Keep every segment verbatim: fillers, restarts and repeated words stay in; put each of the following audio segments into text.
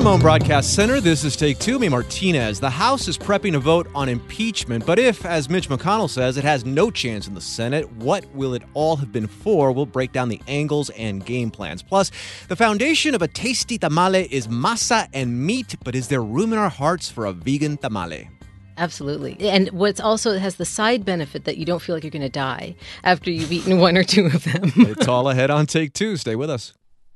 the Moan Broadcast Center, this is Take Two. Me, Martinez. The House is prepping to vote on impeachment, but if, as Mitch McConnell says, it has no chance in the Senate, what will it all have been for? We'll break down the angles and game plans. Plus, the foundation of a tasty tamale is masa and meat, but is there room in our hearts for a vegan tamale? Absolutely. And what's also, it has the side benefit that you don't feel like you're going to die after you've eaten one or two of them. It's all ahead on Take Two. Stay with us.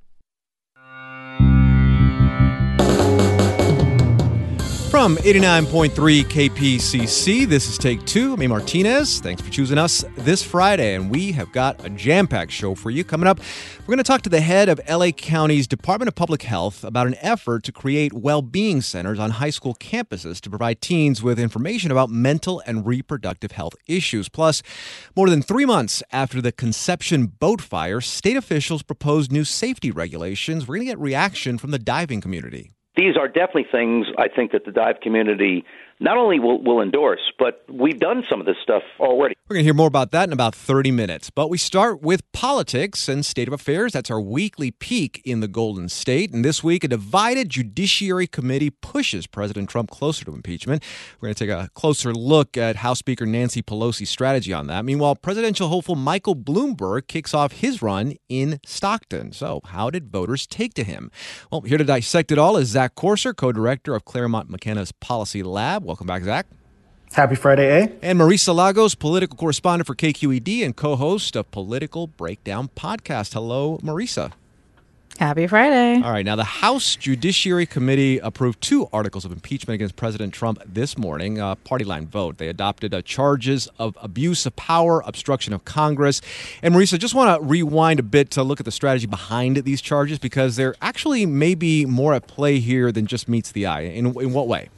From eighty-nine point three K P C C, this is Take Two. I'm Martinez. Thanks for choosing us this Friday, and we have got a jam-packed show for you. Coming up, we're going to talk to the head of L A County's Department of Public Health about an effort to create well-being centers on high school campuses to provide teens with information about mental and reproductive health issues. Plus, more than three months after the Conception boat fire, state officials proposed new safety regulations. We're going to get reaction from the diving community. These are definitely things I think that the dive community not only will, will endorse, but we've done some of this stuff already. We're going to hear more about that in about thirty minutes. But we start with politics and state of affairs. That's our weekly peek in the Golden State. And this week, a divided Judiciary Committee pushes President Trump closer to impeachment. We're going to take a closer look at House Speaker Nancy Pelosi's strategy on that. Meanwhile, presidential hopeful Michael Bloomberg kicks off his run in Stockton. So how did voters take to him? Well, here to dissect it all is Zach Corser, co-director of Claremont McKenna's Policy Lab. Welcome back, Zach. Happy Friday, eh? And Marisa Lagos, political correspondent for K Q E D and co-host of Political Breakdown Podcast. Hello, Marisa. Happy Friday. All right. Now, the House Judiciary Committee approved two articles of impeachment against President Trump this morning, a party line vote. They adopted uh, charges of abuse of power, obstruction of Congress. And Marisa, just want to rewind a bit to look at the strategy behind these charges, because there actually may be more at play here than just meets the eye. In, in what way?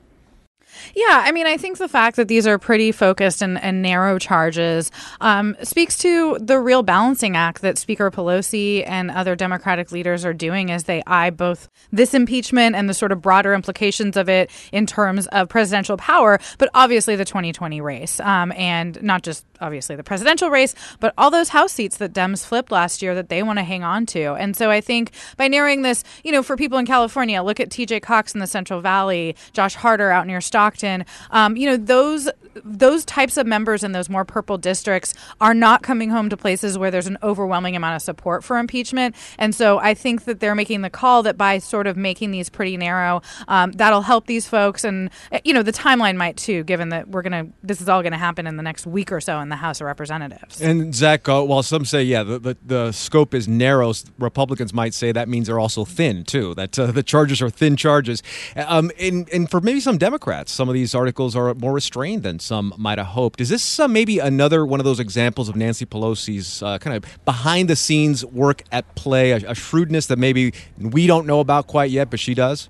Yeah, I mean, I think the fact that these are pretty focused and, and narrow charges um, speaks to the real balancing act that Speaker Pelosi and other Democratic leaders are doing as they eye both this impeachment and the sort of broader implications of it in terms of presidential power, but obviously the twenty twenty race. Um, and not just obviously the presidential race, but all those House seats that Dems flipped last year that they want to hang on to. And so I think by narrowing this, you know, for people in California, look at T J Cox in the Central Valley, Josh Harder out near Stockton. Um, you know, those those types of members in those more purple districts are not coming home to places where there's an overwhelming amount of support for impeachment. And so I think that they're making the call that by sort of making these pretty narrow, um, that'll help these folks. And, you know, the timeline might, too, given that we're going to this is all going to happen in the next week or so in the House of Representatives. And, Zach, uh, while some say, yeah, the, the, the scope is narrow, Republicans might say that means they're also thin, too, that uh, the charges are thin charges. Um, and, and for maybe some Democrats, some of these articles are more restrained than some might have hoped. Is this uh, maybe another one of those examples of Nancy Pelosi's uh, kind of behind-the-scenes work at play, a, a shrewdness that maybe we don't know about quite yet, but she does?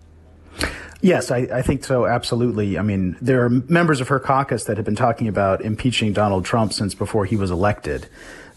Yes, I, I think so, absolutely. I mean, there are members of her caucus that have been talking about impeaching Donald Trump since before he was elected.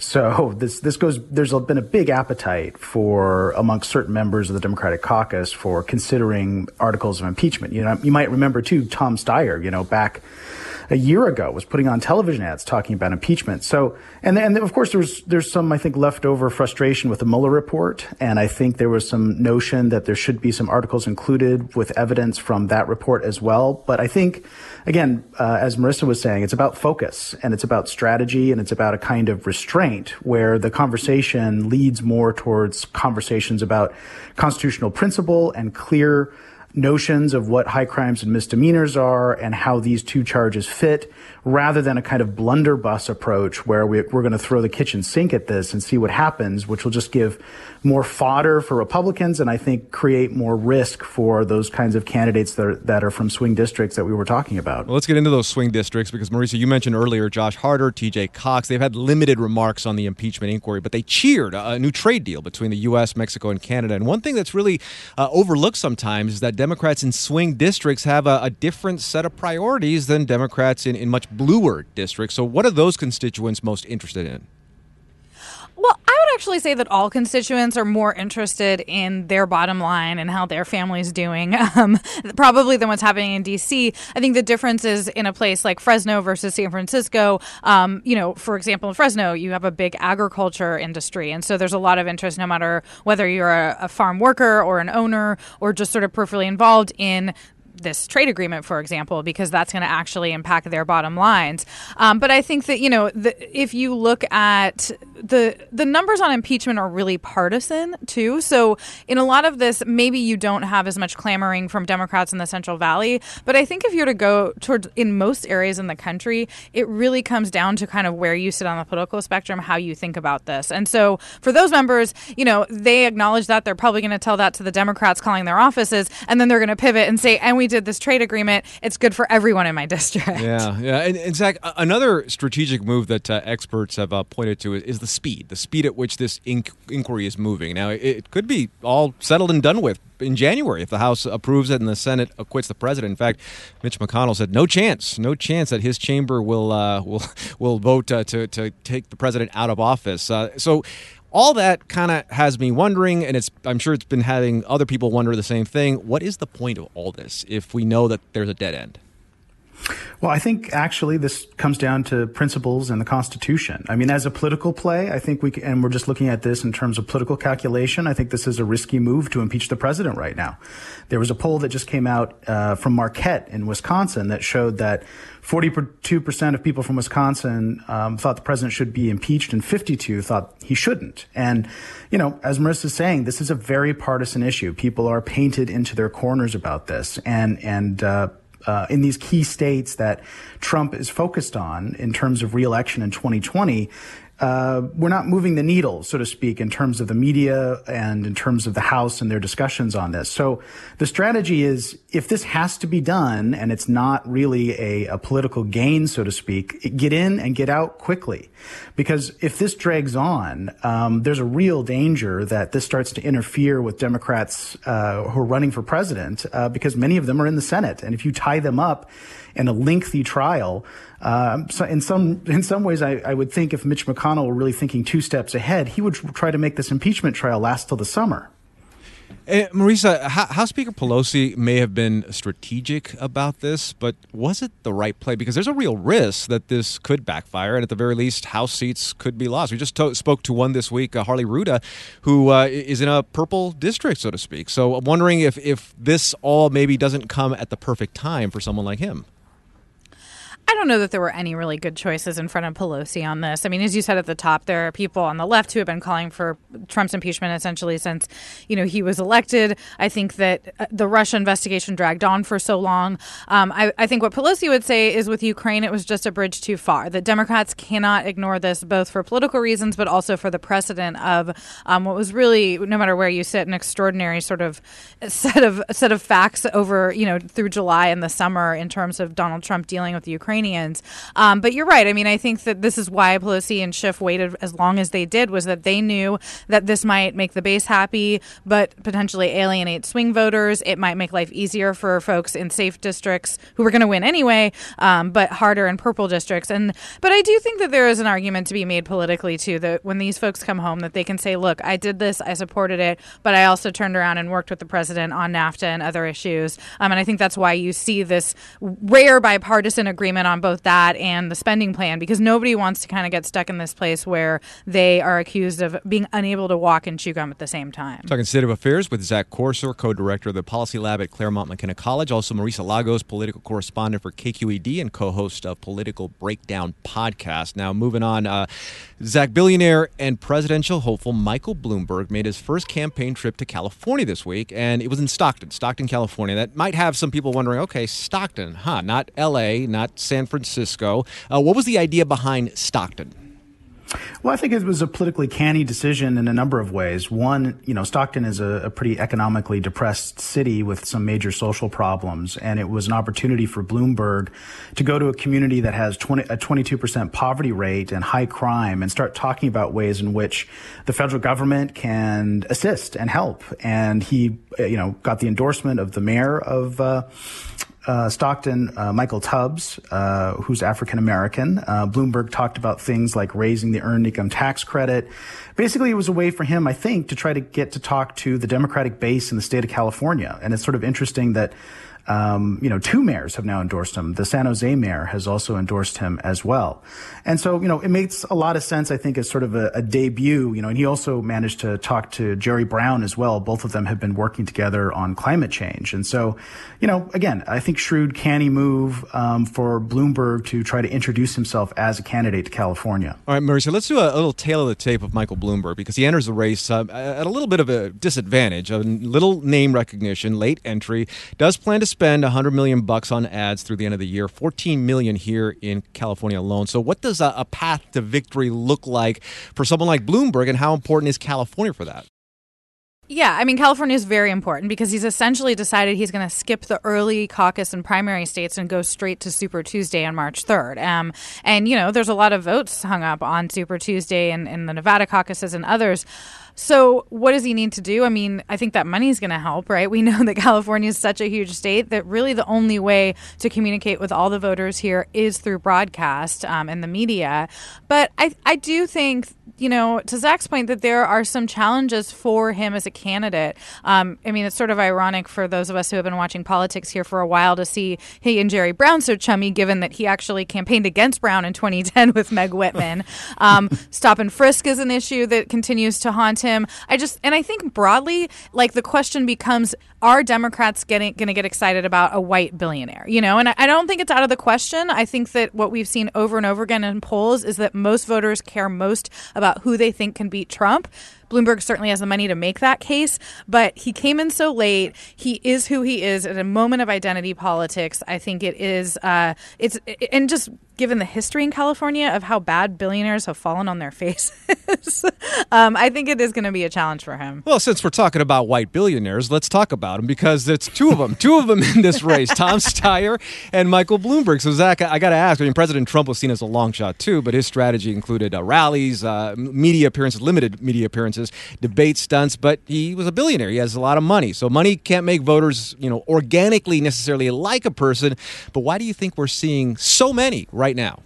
So this this goes. There's been a big appetite for amongst certain members of the Democratic caucus for considering articles of impeachment. You know, you might remember too, Tom Steyer, you know, back a year ago was putting on television ads talking about impeachment. So, and and of course there's there's some I think leftover frustration with the Mueller report, and I think there was some notion that there should be some articles included with evidence from that report as well. But I think, again, uh, as Marisa was saying, it's about focus and it's about strategy and it's about a kind of restraint where the conversation leads more towards conversations about constitutional principle and clear notions of what high crimes and misdemeanors are and how these two charges fit, rather than a kind of blunderbuss approach where we, we're going to throw the kitchen sink at this and see what happens, which will just give more fodder for Republicans and I think create more risk for those kinds of candidates that are, that are from swing districts that we were talking about. Well, let's get into those swing districts because, Marisa, you mentioned earlier Josh Harder, T J Cox. They've had limited remarks on the impeachment inquiry, but they cheered a new trade deal between the U S, Mexico, and Canada. And one thing that's really uh, overlooked sometimes is that Democrats in swing districts have a, a different set of priorities than Democrats in, in much bluer districts. So what are those constituents most interested in? Well, Well, I would actually say that all constituents are more interested in their bottom line and how their family's doing, um, probably than what's happening in D C. I think the difference is in a place like Fresno versus San Francisco. Um, you know, for example, in Fresno, you have a big agriculture industry. And so there's a lot of interest, no matter whether you're a, a farm worker or an owner or just sort of peripherally involved in this trade agreement, for example, because that's going to actually impact their bottom lines. Um, but I think that, you know, the, if you look at the the numbers on impeachment are really partisan, too. So in a lot of this, maybe you don't have as much clamoring from Democrats in the Central Valley. But I think if you're to go towards in most areas in the country, it really comes down to kind of where you sit on the political spectrum, how you think about this. And so for those members, you know, they acknowledge that. They're probably going to tell that to the Democrats calling their offices. And then they're going to pivot and say, and we did this trade agreement. It's good for everyone in my district. Yeah, yeah. And, and Zach, another strategic move that uh, experts have uh, pointed to is, is the speed, the speed at which this inc- inquiry is moving. Now, it, it could be all settled and done with in January if the House approves it and the Senate acquits the president. In fact, Mitch McConnell said no chance, no chance that his chamber will uh, will will vote uh, to to take the president out of office. Uh, so. All that kind of has me wondering, and it's I'm sure it's been having other people wonder the same thing. What is the point of all this if we know that there's a dead end? Well, I think actually this comes down to principles and the Constitution. I mean, as a political play, I think we can, and we're just looking at this in terms of political calculation, I think this is a risky move to impeach the president right now. There was a poll that just came out uh, from Marquette in Wisconsin that showed that forty-two percent of people from Wisconsin um, thought the president should be impeached and fifty-two thought he shouldn't. And, you know, as Marissa's saying, this is a very partisan issue. People are painted into their corners about this. And, and, uh, Uh, in these key states that Trump is focused on in terms of re-election in twenty twenty, uh, we're not moving the needle, so to speak, in terms of the media and in terms of the House and their discussions on this. So the strategy is, if this has to be done and it's not really a, a political gain, so to speak, get in and get out quickly. Because if this drags on, um, there's a real danger that this starts to interfere with Democrats uh, who are running for president, uh, because many of them are in the Senate. And if you tie them up in a lengthy trial, uh, so in some in some ways, I, I would think if Mitch McConnell were really thinking two steps ahead, he would try to make this impeachment trial last till the summer. Uh, Marissa, House Speaker Pelosi may have been strategic about this, but was it the right play? Because there's a real risk that this could backfire, and at the very least, House seats could be lost. We just to- spoke to one this week, uh, Harley Ruda, who uh, is in a purple district, so to speak. So I'm wondering if, if this all maybe doesn't come at the perfect time for someone like him. I don't know that there were any really good choices in front of Pelosi on this. I mean, as you said at the top, there are people on the left who have been calling for Trump's impeachment essentially since, you know, he was elected. I think that the Russia investigation dragged on for so long. Um, I, I think what Pelosi would say is with Ukraine, it was just a bridge too far. That Democrats cannot ignore this, both for political reasons, but also for the precedent of um, what was really, no matter where you sit, an extraordinary sort of set of set of facts over, you know, through July and the summer in terms of Donald Trump dealing with the Ukraine. Um, but you're right. I mean, I think that this is why Pelosi and Schiff waited as long as they did, was that they knew that this might make the base happy, but potentially alienate swing voters. It might make life easier for folks in safe districts who were going to win anyway, um, but harder in purple districts. And but I do think that there is an argument to be made politically, too, that when these folks come home, that they can say, look, I did this, I supported it, but I also turned around and worked with the president on NAFTA and other issues. Um, and I think that's why you see this rare bipartisan agreement on both that and the spending plan, because nobody wants to kind of get stuck in this place where they are accused of being unable to walk and chew gum at the same time. Talking State of Affairs with Zach Corser, co-director of the Policy Lab at Claremont McKenna College. Also, Marissa Lagos, political correspondent for K Q E D and co-host of Political Breakdown podcast. Now, moving on, uh, Zach, billionaire and presidential hopeful Michael Bloomberg made his first campaign trip to California this week, and it was in Stockton, Stockton, California. That might have some people wondering, okay, Stockton, huh? Not L A, not San Francisco. Uh, what was the idea behind Stockton? Well, I think it was a politically canny decision in a number of ways. One, you know, Stockton is a, a pretty economically depressed city with some major social problems, and it was an opportunity for Bloomberg to go to a community that has twenty, a twenty-two percent poverty rate and high crime and start talking about ways in which the federal government can assist and help. And he, you know, got the endorsement of the mayor of uh uh, Stockton, uh, Michael Tubbs, uh, who's African-American. Uh, Bloomberg talked about things like raising the earned income tax credit. Basically, it was a way for him, I think, to try to get to talk to the Democratic base in the state of California. And it's sort of interesting that Um, you know, two mayors have now endorsed him. The San Jose mayor has also endorsed him as well. And so, you know, it makes a lot of sense, I think, as sort of a, a debut, you know, and he also managed to talk to Jerry Brown as well. Both of them have been working together on climate change. And so, you know, again, I think shrewd, canny move um, for Bloomberg to try to introduce himself as a candidate to California. All right, Mauricio, let's do a, a little tail of the tape of Michael Bloomberg, because he enters the race uh, at a little bit of a disadvantage, a little name recognition, late entry, does plan to spend one hundred million bucks on ads through the end of the year, fourteen million here in California alone. So what does a, a path to victory look like for someone like Bloomberg, and how important is California for that? Yeah, I mean, California is very important because he's essentially decided he's going to skip the early caucus and primary states and go straight to Super Tuesday on March third. Um, and, you know, there's a lot of votes hung up on Super Tuesday and, and the Nevada caucuses and others. So what does he need to do? I mean, I think that money is going to help, right? We know that California is such a huge state that really the only way to communicate with all the voters here is through broadcast um, and the media. But I, I do think, you know, to Zach's point, that there are some challenges for him as a candidate. Um, I mean, it's sort of ironic for those of us who have been watching politics here for a while to see he and Jerry Brown so chummy, given that he actually campaigned against Brown in twenty ten with Meg Whitman. Um, stop and frisk is an issue that continues to haunt him. I just, and I think broadly, like the question becomes, are Democrats getting going to get excited about a white billionaire? You know, and I, I don't think it's out of the question. I think that what we've seen over and over again in polls is that most voters care most about who they think can beat Trump. Bloomberg certainly has the money to make that case, but he came in so late. He is who he is at a moment of identity politics. I think it is, uh, it's, and just given the history in California of how bad billionaires have fallen on their faces, um, I think it is going to be a challenge for him. Well, since we're talking about white billionaires, let's talk about them, because it's two of them, two of them in this race, Tom Steyer and Michael Bloomberg. So, Zach, I got to ask, I mean, President Trump was seen as a long shot too, but his strategy included uh, rallies, uh, media appearances, limited media appearances, debate stunts, but he was a billionaire. He has a lot of money. So money can't make voters, you know, organically necessarily like a person. But why do you think we're seeing so many right now?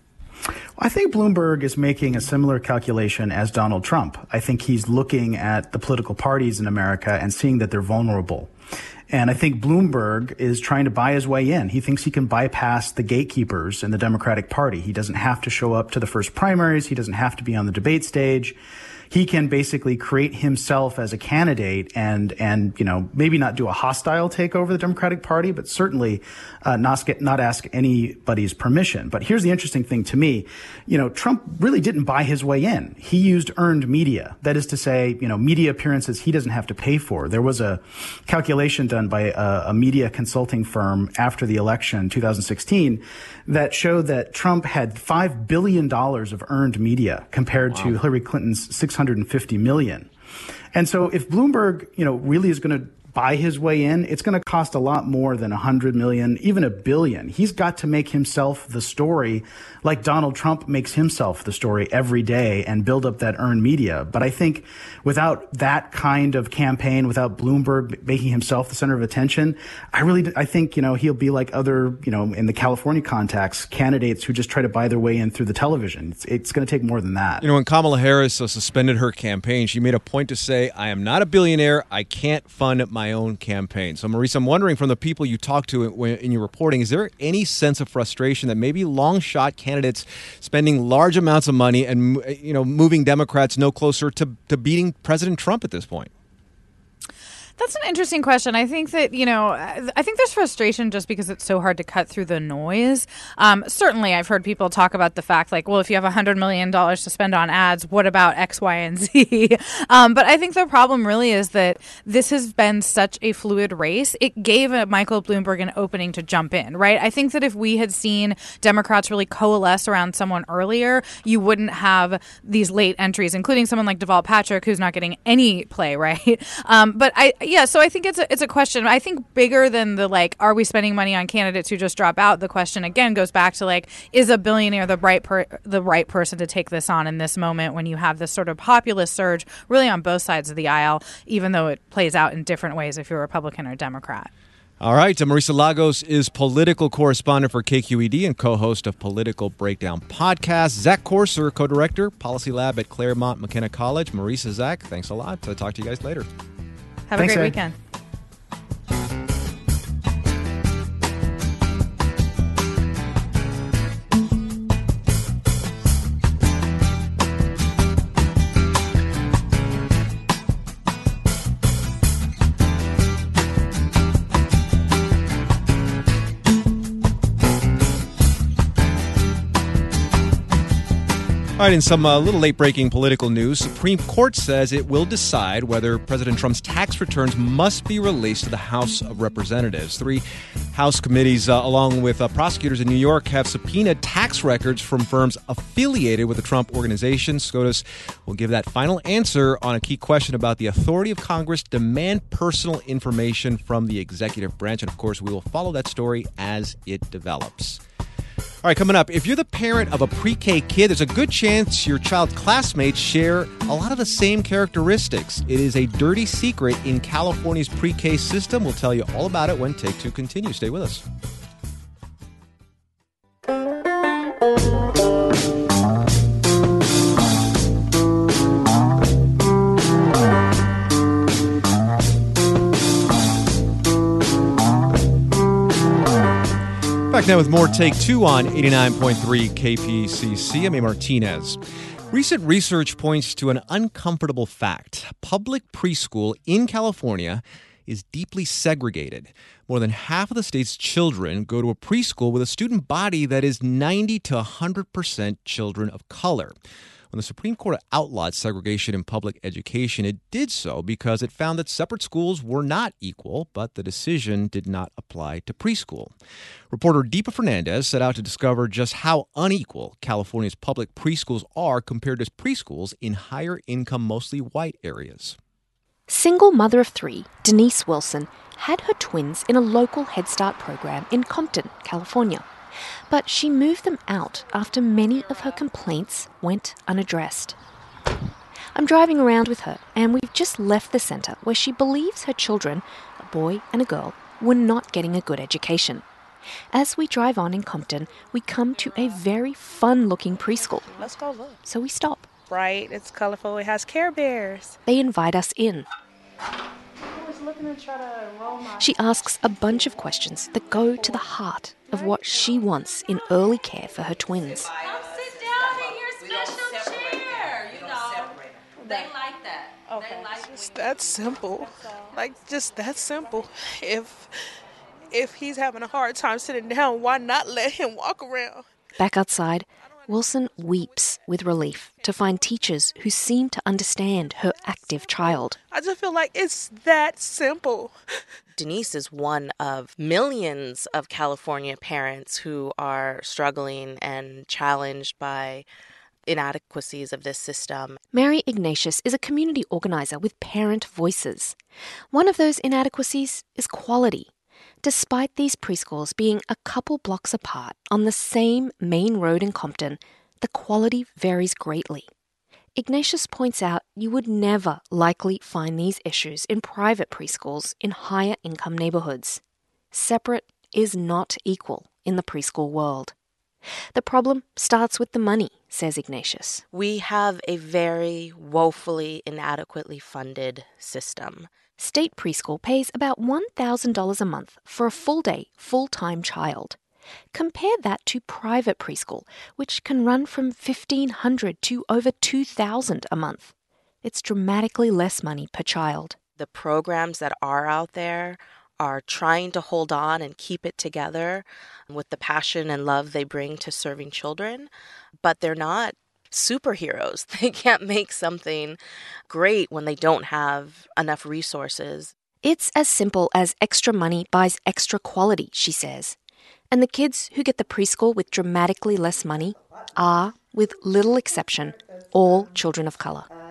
I think Bloomberg is making a similar calculation as Donald Trump. I think he's looking at the political parties in America and seeing that they're vulnerable. And I think Bloomberg is trying to buy his way in. He thinks he can bypass the gatekeepers in the Democratic Party. He doesn't have to show up to the first primaries. He doesn't have to be on the debate stage. He can basically create himself as a candidate and, and, you know, maybe not do a hostile takeover of the Democratic Party, but certainly uh, not, get, not ask anybody's permission. But here's the interesting thing to me. You know, Trump really didn't buy his way in. He used earned media. That is to say, you know, media appearances he doesn't have to pay for. There was a calculation done by a, a media consulting firm after the election, two thousand sixteen, that showed that Trump had five billion dollars of earned media compared wow. to Hillary Clinton's six hundred fifty million. And so if Bloomberg, you know, really is going to buy his way in, it's going to cost a lot more than one hundred million, even a billion. He's got to make himself the story like Donald Trump makes himself the story every day and build up that earned media. But I think without that kind of campaign, without Bloomberg making himself the center of attention, I really, I think, you know, he'll be like other, you know, in the California context, candidates who just try to buy their way in through the television. It's, it's going to take more than that. You know, when Kamala Harris uh, suspended her campaign, she made a point to say, I am not a billionaire. I can't fund my own campaign. So, Maurice, I'm wondering, from the people you talk to in, in your reporting, is there any sense of frustration that maybe long shot candidates spending large amounts of money and, you know, moving Democrats no closer to, to beating President Trump at this point? That's an interesting question. I think that, you know, I think there's frustration just because it's so hard to cut through the noise. Um, certainly, I've heard people talk about the fact, like, well, if you have one hundred million dollars to spend on ads, what about X, Y, and Z? um, but I think the problem really is that this has been such a fluid race. It gave a Michael Bloomberg an opening to jump in, right? I think that if we had seen Democrats really coalesce around someone earlier, you wouldn't have these late entries, including someone like Deval Patrick, who's not getting any play, right? Um, but I Yeah, so I think it's a, it's a question. I think bigger than the, like, are we spending money on candidates who just drop out? The question, again, goes back to, like, is a billionaire the right per, the right person to take this on in this moment when you have this sort of populist surge really on both sides of the aisle, even though it plays out in different ways if you're Republican or Democrat? All right, Marisa Lagos is political correspondent for K Q E D and co-host of Political Breakdown podcast. Zach Corser, co-director, Policy Lab at Claremont McKenna College. Marisa, Zach, thanks a lot. I'll talk to you guys later. Have Thanks, a great Ed. weekend. All right, in some uh, little late-breaking political news, Supreme Court says it will decide whether President Trump's tax returns must be released to the House of Representatives. Three House committees, uh, along with uh, prosecutors in New York, have subpoenaed tax records from firms affiliated with the Trump Organization. SCOTUS will give that final answer on a key question about the authority of Congress to demand personal information from the executive branch. And, of course, we will follow that story as it develops. All right, coming up, if you're the parent of a pre-K kid, there's a good chance your child's classmates share a lot of the same characteristics. It is a dirty secret in California's pre-K system. We'll tell you all about it when Take Two continues. Stay with us. Back now with more Take Two on eighty-nine point three K P C C. I'm A. Martinez. Recent research points to an uncomfortable fact. Public preschool in California is deeply segregated. More than half of the state's children go to a preschool with a student body that is ninety to one hundred percent children of color. When the Supreme Court outlawed segregation in public education, it did so because it found that separate schools were not equal, but the decision did not apply to preschool. Reporter Deepa Fernandez set out to discover just how unequal California's public preschools are compared to preschools in higher-income, mostly white areas. Single mother of three, Denise Wilson, had her twins in a local Head Start program in Compton, California. But she moved them out after many of her complaints went unaddressed. I'm driving around with her, and we've just left the centre where she believes her children, a boy and a girl, were not getting a good education. As we drive on in Compton, we come to a very fun-looking preschool. Let's go look. So we stop. Bright, it's colorful, it has Care Bears. They invite us in. She asks a bunch of questions that go to the heart of what she wants in early care for her twins. Come sit down in your special chair. You know, they like that. Okay. They like Just that simple. Like, just that simple. If if he's having a hard time sitting down, why not let him walk around? Back outside, Wilson weeps with relief to find teachers who seem to understand her active child. I just feel like it's that simple. Denise is one of millions of California parents who are struggling and challenged by inadequacies of this system. Mary Ignatius is a community organizer with Parent Voices. One of those inadequacies is quality. Despite these preschools being a couple blocks apart on the same main road in Compton, the quality varies greatly. Ignatius points out you would never likely find these issues in private preschools in higher income neighborhoods. Separate is not equal in the preschool world. The problem starts with the money, says Ignatius. We have a very woefully inadequately funded system. State preschool pays about one thousand dollars a month for a full-day, full-time child. Compare that to private preschool, which can run from fifteen hundred dollars to over two thousand dollars a month. It's dramatically less money per child. The programs that are out there are trying to hold on and keep it together with the passion and love they bring to serving children, but they're not superheroes. They can't make something great when they don't have enough resources. It's as simple as extra money buys extra quality, she says. And the kids who get the preschool with dramatically less money are, with little exception, all children of color.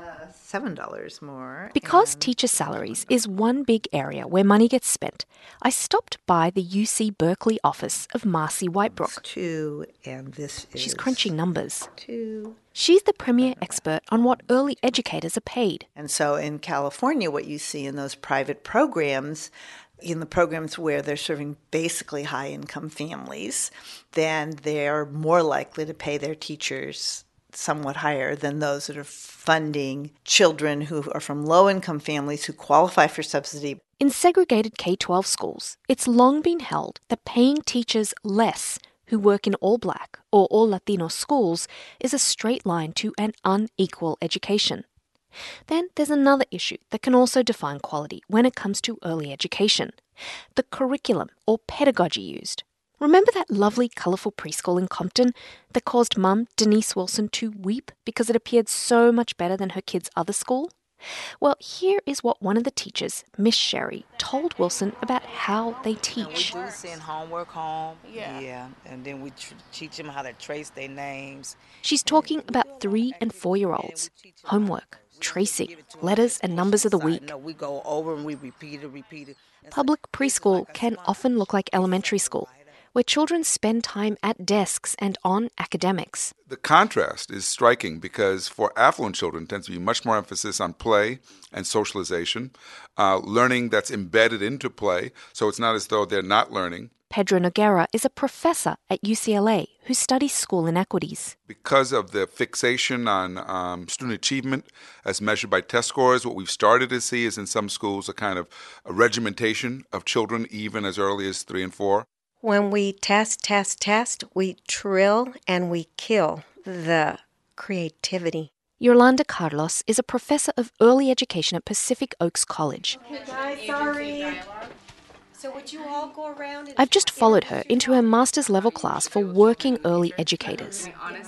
seven dollars more. Because teacher salaries is one big area where money gets spent, I stopped by the U C Berkeley office of Marcy Whitebrook. Two, and this is She's crunching numbers. Two. She's the premier expert on what early educators are paid. And so in California, what you see in those private programs, in the programs where they're serving basically high-income families, then they're more likely to pay their teachers somewhat higher than those that are funding children who are from low-income families who qualify for subsidy. In segregated K twelve schools, it's long been held that paying teachers less who work in all-black or all-Latino schools is a straight line to an unequal education. Then there's another issue that can also define quality when it comes to early education: the curriculum or pedagogy used. Remember that lovely, colourful preschool in Compton that caused Mum, Denise Wilson, to weep because it appeared so much better than her kid's other school? Well, here is what one of the teachers, Miss Sherry, told Wilson about how they teach. We do send homework home, yeah, yeah. and then we tr- teach them how to trace their names. She's talking about three- and four-year-olds. Homework, tracing, letters and numbers of the week. No, we go over and we repeat it, repeat it. Public preschool can often look like elementary school, where children spend time at desks and on academics. The contrast is striking because for affluent children, tends to be much more emphasis on play and socialization, uh, learning that's embedded into play, so it's not as though they're not learning. Pedro Noguera is a professor at U C L A who studies school inequities. Because of the fixation on um, student achievement as measured by test scores, what we've started to see is in some schools a kind of a regimentation of children even as early as three and four. When we test, test, test, we trill and we kill the creativity. Yolanda Carlos is a professor of early education at Pacific Oaks College. Hey guys, sorry. So would you all go around and... I've just followed her into her master's level class for working early educators.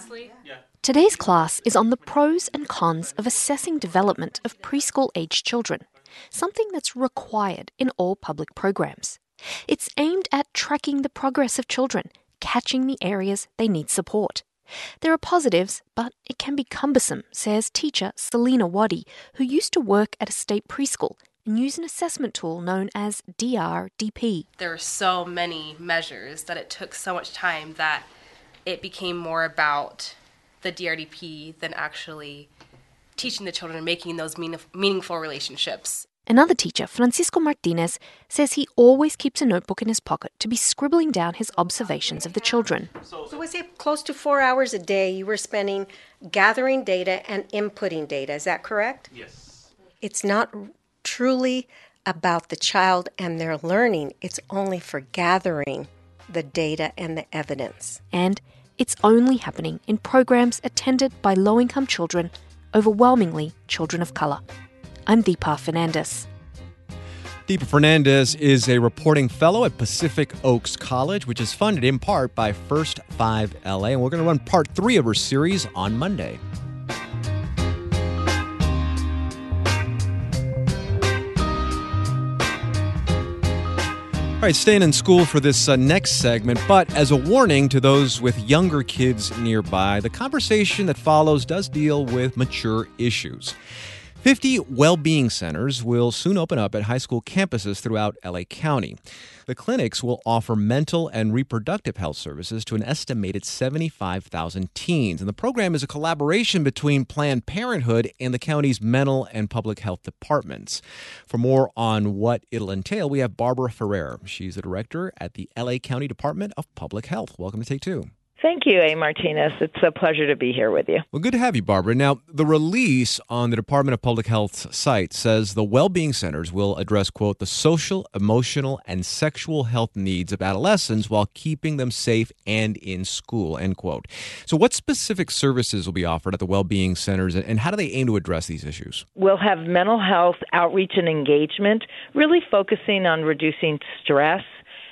Today's class is on the pros and cons of assessing development of preschool-aged children, something that's required in all public programs. It's aimed at tracking the progress of children, catching the areas they need support. There are positives, but it can be cumbersome, says teacher Selena Waddy, who used to work at a state preschool and use an assessment tool known as D R D P. There are so many measures that it took so much time that it became more about the D R D P than actually teaching the children and making those mean- meaningful relationships. Another teacher, Francisco Martinez, says he always keeps a notebook in his pocket to be scribbling down his observations of the children. So was it close to four hours a day you were spending gathering data and inputting data? Is that correct? Yes. It's not truly about the child and their learning. It's only for gathering the data and the evidence. And it's only happening in programs attended by low-income children, overwhelmingly children of color. I'm Deepa Fernandez. Deepa Fernandez is a reporting fellow at Pacific Oaks College, which is funded in part by First five L A. And we're going to run part three of her series on Monday. All right, staying in school for this uh, next segment, but as a warning to those with younger kids nearby, the conversation that follows does deal with mature issues. fifty well-being centers will soon open up at high school campuses throughout L A County. The clinics will offer mental and reproductive health services to an estimated seventy-five thousand teens. And the program is a collaboration between Planned Parenthood and the county's mental and public health departments. For more on what it'll entail, we have Barbara Ferrer. She's the director at the L A County Department of Public Health. Welcome to Take Two. Thank you, A. Martinez. It's a pleasure to be here with you. Well, good to have you, Barbara. Now, the release on the Department of Public Health's site says the well-being centers will address, quote, the social, emotional, and sexual health needs of adolescents while keeping them safe and in school, end quote. So what specific services will be offered at the well-being centers, and how do they aim to address these issues? We'll have mental health outreach and engagement, really focusing on reducing stress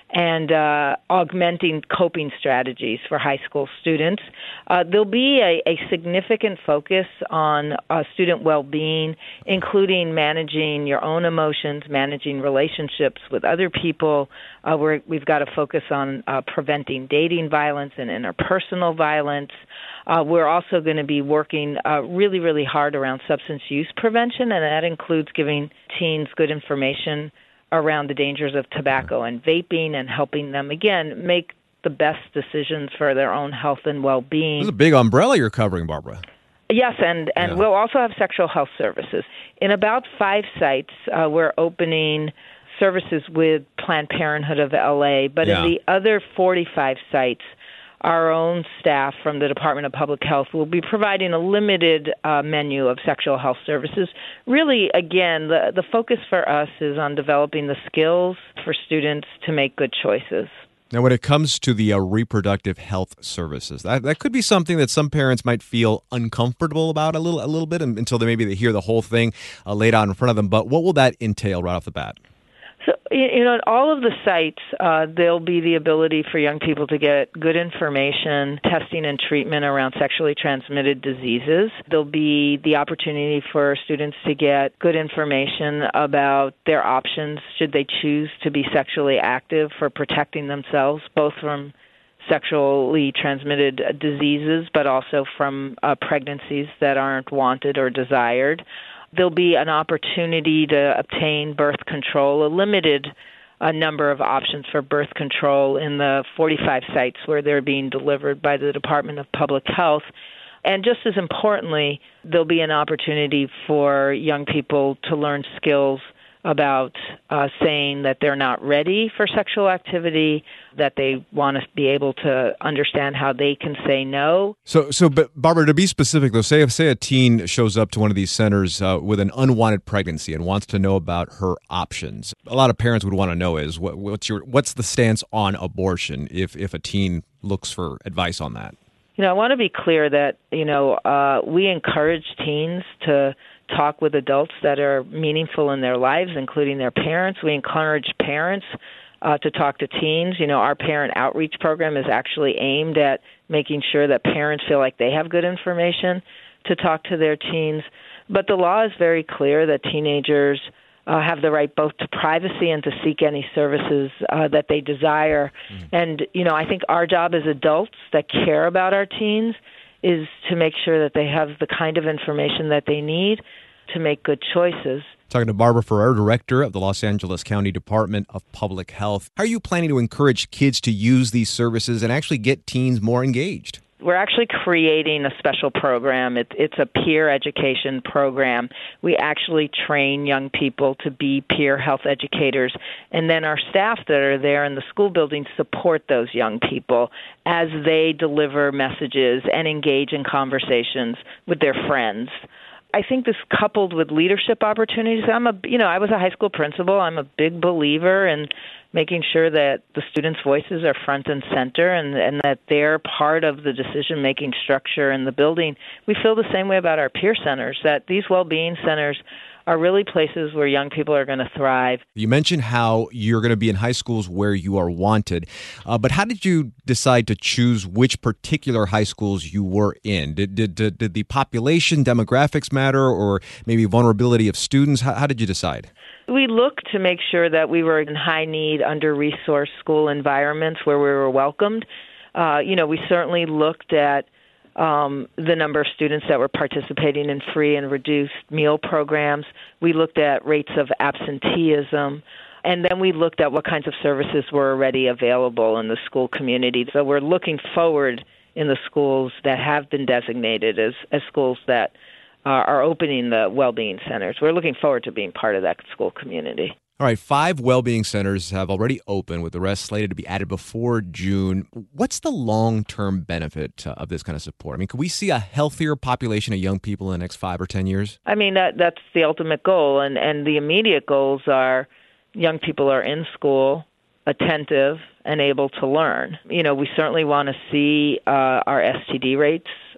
and uh, augmenting coping strategies for high school students. Uh, there'll be a, a significant focus on uh, student well-being, including managing your own emotions, managing relationships with other people. Uh, we're, we've got to focus on uh, preventing dating violence and interpersonal violence. Uh, we're also going to be working uh, really, really hard around substance use prevention, and that includes giving teens good information around the dangers of tobacco and vaping and helping them, again, make the best decisions for their own health and well-being. This is a big umbrella you're covering, Barbara. Yes, and, and Yeah. we'll also have sexual health services. In about five sites, uh, we're opening services with Planned Parenthood of L A, but Yeah. in the other forty-five sites, our own staff from the Department of Public Health will be providing a limited uh, menu of sexual health services. Really, again, the, the focus for us is on developing the skills for students to make good choices. Now, when it comes to the uh, reproductive health services, that, that could be something that some parents might feel uncomfortable about a little, a little bit until they maybe they hear the whole thing uh, laid out in front of them. But what will that entail right off the bat? So, you know, at all of the sites, uh, there'll be the ability for young people to get good information, testing and treatment around sexually transmitted diseases. There'll be the opportunity for students to get good information about their options should they choose to be sexually active for protecting themselves, both from sexually transmitted diseases, but also from uh, pregnancies that aren't wanted or desired. There'll be an opportunity to obtain birth control, a limited uh, number of options for birth control in the forty-five sites where they're being delivered by the Department of Public Health. And just as importantly, there'll be an opportunity for young people to learn skills about uh, saying that they're not ready for sexual activity, that they want to be able to understand how they can say no. So, so, but Barbara, to be specific, though, say if say a teen shows up to one of these centers uh, with an unwanted pregnancy and wants to know about her options, a lot of parents would want to know is what, what's your what's the stance on abortion if if a teen looks for advice on that. You know, I want to be clear that you know uh, we encourage teens to talk with adults that are meaningful in their lives, including their parents. We encourage parents uh, to talk to teens. You know, our parent outreach program is actually aimed at making sure that parents feel like they have good information to talk to their teens. But the law is very clear that teenagers uh, have the right both to privacy and to seek any services uh, that they desire. Mm. And, you know, I think our job as adults that care about our teens is to make sure that they have the kind of information that they need to make good choices. Talking to Barbara Ferrer, Director of the Los Angeles County Department of Public Health. How are you planning to encourage kids to use these services and actually get teens more engaged? We're actually creating a special program. It, it's a peer education program. We actually train young people to be peer health educators, and then our staff that are there in the school building support those young people as they deliver messages and engage in conversations with their friends. I think this coupled with leadership opportunities, I'm a, you know, I was a high school principal. I'm a big believer in making sure that the students' voices are front and center and, and that they're part of the decision-making structure in the building. We feel the same way about our peer centers, that these well-being centers are really places where young people are going to thrive. You mentioned how you're going to be in high schools where you are wanted, uh, but how did you decide to choose which particular high schools you were in? Did did, did, did the population demographics matter, or maybe vulnerability of students? How, how did you decide? We looked to make sure that we were in high-need, under-resourced school environments where we were welcomed. Uh, you know, we certainly looked at Um, the number of students that were participating in free and reduced meal programs. We looked at rates of absenteeism, and then we looked at what kinds of services were already available in the school community. So we're looking forward in the schools that have been designated as, as schools that uh, are opening the well-being centers. We're looking forward to being part of that school community. All right, five well-being centers have already opened, with the rest slated to be added before June. What's the long-term benefit uh, of this kind of support? I mean, could we see a healthier population of young people in the next five or ten years? I mean, that that's the ultimate goal, and, and the immediate goals are young people are in school, attentive, and able to learn. You know, we certainly want to see uh, our S T D rates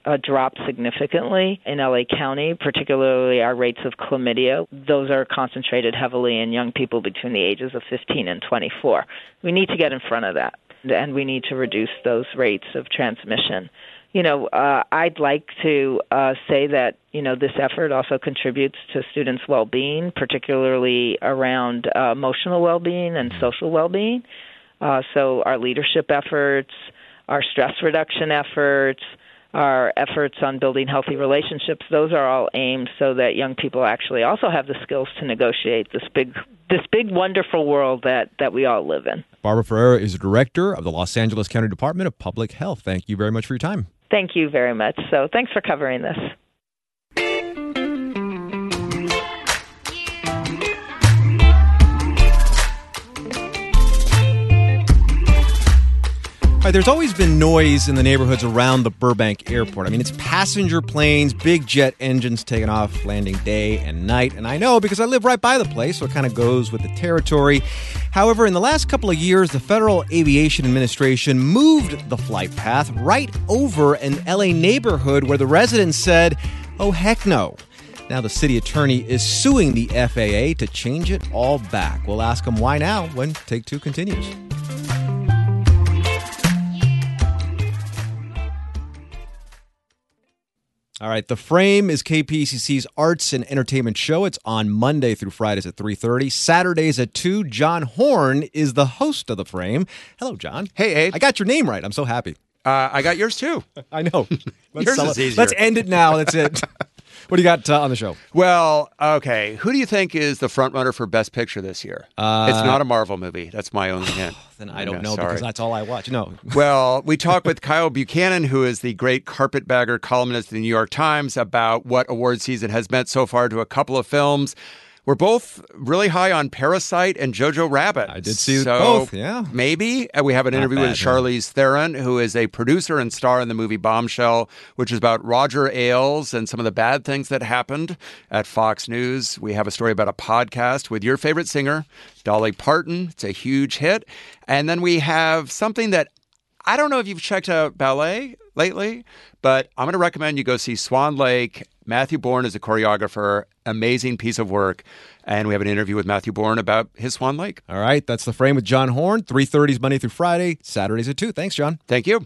uh, dropped significantly in L A County, particularly our rates of chlamydia. Those are concentrated heavily in young people between the ages of fifteen and twenty-four. We need to get in front of that, and we need to reduce those rates of transmission. You know, uh, I'd like to uh, say that, you know, this effort also contributes to students' well-being, particularly around uh, emotional well-being and social well-being. Uh, so our leadership efforts, our stress reduction efforts, our efforts on building healthy relationships, those are all aimed so that young people actually also have the skills to negotiate this big, this big, wonderful world that, that we all live in. Barbara Ferreira is the director of the Los Angeles County Department of Public Health. Thank you very much for your time. Thank you very much. So thanks for covering this. All right, there's always been noise in the neighborhoods around the Burbank Airport. I mean, it's passenger planes, big jet engines taking off, landing day and night. And I know because I live right by the place, so it kind of goes with the territory. However, in the last couple of years, the Federal Aviation Administration moved the flight path right over an L A neighborhood where the residents said, oh, heck no. Now the city attorney is suing the F A A to change it all back. We'll ask him why now when Take Two continues. All right, The Frame is K P C C's arts and entertainment show. It's on Monday through Fridays at three thirty, Saturdays at two. John Horn is the host of The Frame. Hello, John. Hey, Abe. I got your name right. I'm so happy. Uh, I got yours, too. I know. Let's yours sell is it. easier. Let's end it now. That's it. What do you got uh, on the show? Well, okay. Who do you think is the front runner for Best Picture this year? Uh, it's not a Marvel movie. That's my only hint. Then I don't Yeah, know sorry. because that's all I watch. No. Well, we talked with Kyle Buchanan, who is the great carpetbagger columnist in the New York Times, about what award season has meant so far to a couple of films. We're both really high on Parasite and Jojo Rabbit. I did see so both, yeah. Maybe. And we have an Not interview bad, with no. Charlize Theron, who is a producer and star in the movie Bombshell, which is about Roger Ailes and some of the bad things that happened at Fox News. We have a story about a podcast with your favorite singer, Dolly Parton. It's a huge hit. And then we have something that I don't know if you've checked out ballet lately, but I'm going to recommend you go see Swan Lake. Matthew Bourne is a choreographer. Amazing piece of work. And we have an interview with Matthew Bourne about his Swan Lake. All right, that's The Frame with John Horn. three thirty is Monday through Friday, Saturdays at two. Thanks, John. Thank you.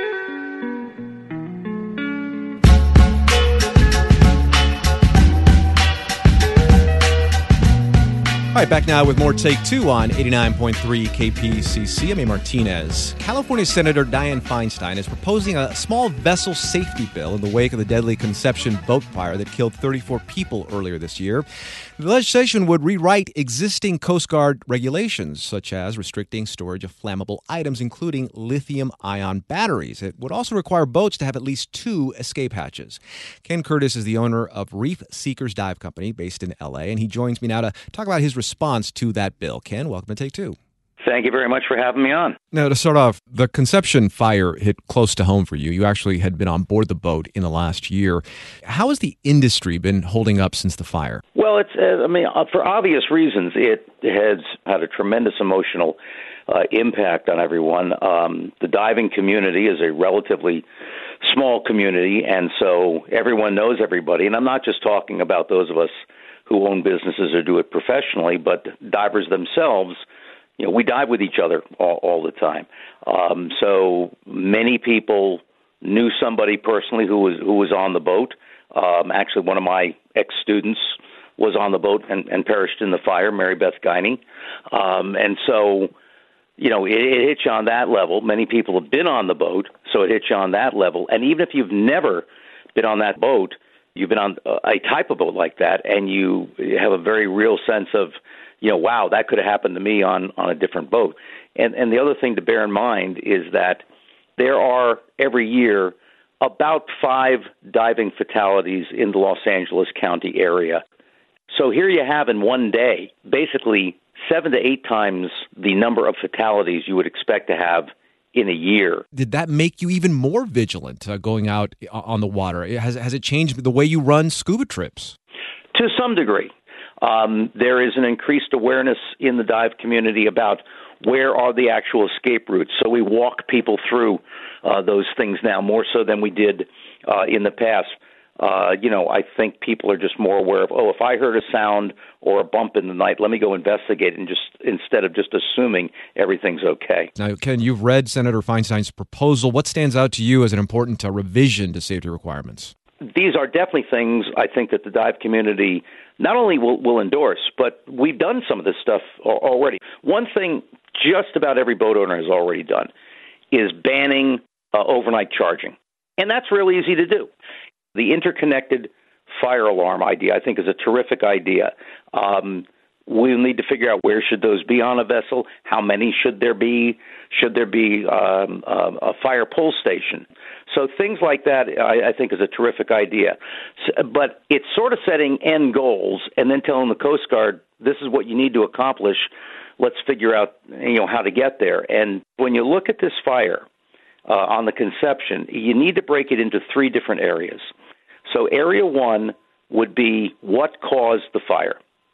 All right, back now with more Take Two on eighty-nine point three K P C C. I'm A. Martinez. California Senator Dianne Feinstein is proposing a small vessel safety bill in the wake of the deadly Conception boat fire that killed thirty-four people earlier this year. The legislation would rewrite existing Coast Guard regulations, such as restricting storage of flammable items, including lithium-ion batteries. It would also require boats to have at least two escape hatches. Ken Curtis is the owner of Reef Seekers Dive Company based in L A, and he joins me now to talk about his response to that bill. Ken, welcome to Take Two. Thank you very much for having me on. Now, to start off, the Conception fire hit close to home for you. You actually had been on board the boat in the last year. How has the industry been holding up since the fire? Well, it's, uh, I mean, uh, for obvious reasons, it has had a tremendous emotional uh, impact on everyone. Um, the diving community is a relatively small community, and so everyone knows everybody. And I'm not just talking about those of us who own businesses or do it professionally, but divers themselves. You know, we dive with each other all, all the time. Um, so many people knew somebody personally who was who was on the boat. Um, actually, one of my ex-students was on the boat and, and perished in the fire, Mary Beth Guiney. Um, and so, you know, it, it hits you on that level. Many people have been on the boat, so it hits you on that level. And even if you've never been on that boat, you've been on a type of boat like that, and you have a very real sense of, you know, wow, that could have happened to me on, on a different boat. And and the other thing to bear in mind is that there are every year about five diving fatalities in the Los Angeles County area. So here you have in one day, basically seven to eight times the number of fatalities you would expect to have in a year. Did that make you even more vigilant uh, going out on the water? Has, has it changed the way you run scuba trips? To some degree. Um, there is an increased awareness in the dive community about where are the actual escape routes. So we walk people through uh, those things now more so than we did uh, in the past. Uh, you know, I think people are just more aware of, oh, if I heard a sound or a bump in the night, let me go investigate, and just instead of just assuming everything's okay. Now, Ken, you've read Senator Feinstein's proposal. What stands out to you as an important uh, revision to safety requirements? These are definitely things I think that the dive community not only will, will endorse, but we've done some of this stuff already. One thing just about every boat owner has already done is banning uh, overnight charging. And that's really easy to do. The interconnected fire alarm idea, I think, is a terrific idea. Um, we'll need to figure out where should those be on a vessel, how many should there be, should there be um, uh, a fire pull station. So things like that, I, I think, is a terrific idea. So, but it's sort of setting end goals and then telling the Coast Guard, this is what you need to accomplish. Let's figure out, you know, how to get there. And when you look at this fire uh, on the conception, you need to break it into three different areas. So area one would be what caused the fire.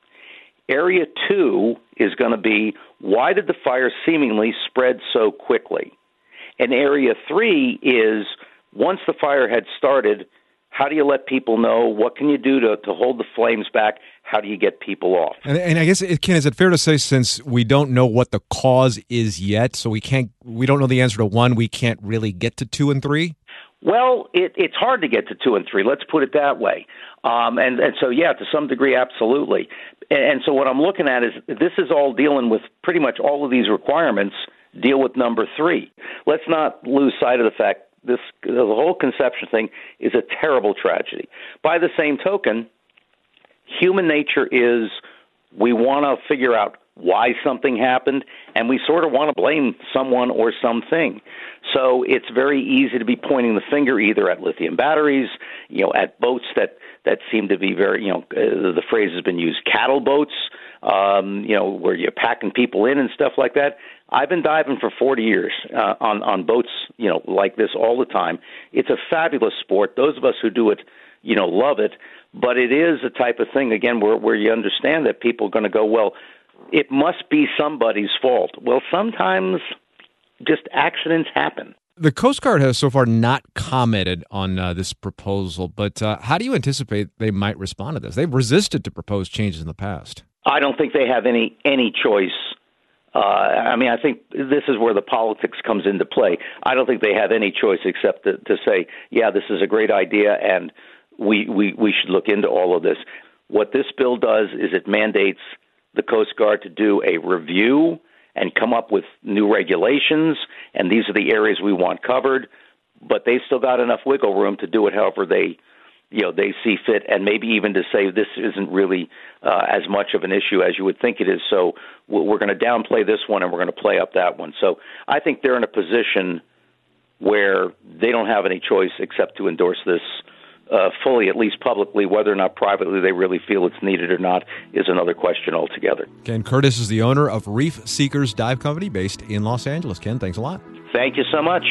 Area two is going to be why did the fire seemingly spread so quickly? And area three is once the fire had started, how do you let people know? What can you do to, to hold the flames back? How do you get people off? And, and I guess, Ken, is it fair to say, since we don't know what the cause is yet, so we can't, we don't know the answer to one, we can't really get to two and three? Well, it, it's hard to get to two and three. Let's put it that way. Um, and, and so, yeah, to some degree, absolutely. And, and so what I'm looking at is this is all dealing with pretty much all of these requirements deal with number three. Let's not lose sight of the fact this the whole conception thing is a terrible tragedy. By the same token, human nature is we want to figure out why something happened, and we sort of want to blame someone or something. So it's very easy to be pointing the finger either at lithium batteries, you know, at boats that, that seem to be very, you know, uh, the phrase has been used, cattle boats, um, you know, where you're packing people in and stuff like that. I've been diving for forty years uh, on, on boats, you know, like this all the time. It's a fabulous sport. Those of us who do it, you know, love it. But it is a type of thing, again, where, where you understand that people are going to go, well, it must be somebody's fault. Well, sometimes just accidents happen. The Coast Guard has so far not commented on uh, this proposal, but uh, how do you anticipate they might respond to this? They've resisted to propose changes in the past. I don't think they have any any choice. Uh, I mean, I think this is where the politics comes into play. I don't think they have any choice except to, to say, yeah, this is a great idea, and we, we, we should look into all of this. What this bill does is it mandates the Coast Guard to do a review and come up with new regulations, and these are the areas we want covered, but they've still got enough wiggle room to do it however they, you know, they see fit, and maybe even to say this isn't really uh, as much of an issue as you would think it is, so we're going to downplay this one and we're going to play up that one. So I think they're in a position where they don't have any choice except to endorse this Uh, fully, at least publicly. Whether or not privately they really feel it's needed or not is another question altogether. Ken Curtis is the owner of Reef Seekers Dive Company based in Los Angeles. Ken, thanks a lot. Thank you so much.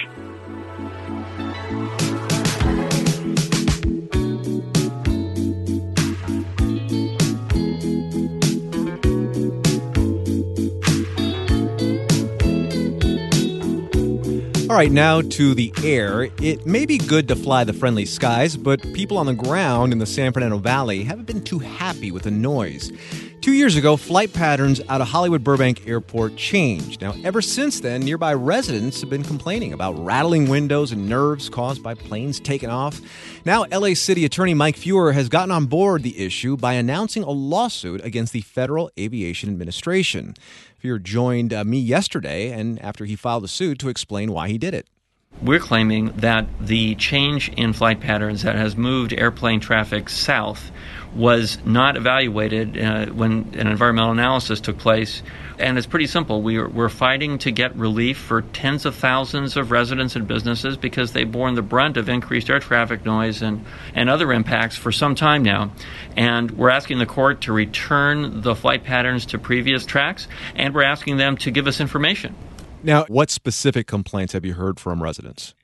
All right, now to the air. It may be good to fly the friendly skies, but people on the ground in the San Fernando Valley haven't been too happy with the noise. Two years ago, flight patterns out of Hollywood Burbank Airport changed. Now, ever since then, nearby residents have been complaining about rattling windows and nerves caused by planes taking off. Now, L A City Attorney Mike Feuer has gotten on board the issue by announcing a lawsuit against the Federal Aviation Administration. Feuer joined uh, me yesterday, and after he filed a suit, to explain why he did it. We're claiming that the change in flight patterns that has moved airplane traffic south was not evaluated uh, when an environmental analysis took place. And it's pretty simple. We are, we're fighting to get relief for tens of thousands of residents and businesses because they've borne the brunt of increased air traffic noise and, and other impacts for some time now. And we're asking the court to return the flight patterns to previous tracks, and we're asking them to give us information. Now, what specific complaints have you heard from residents?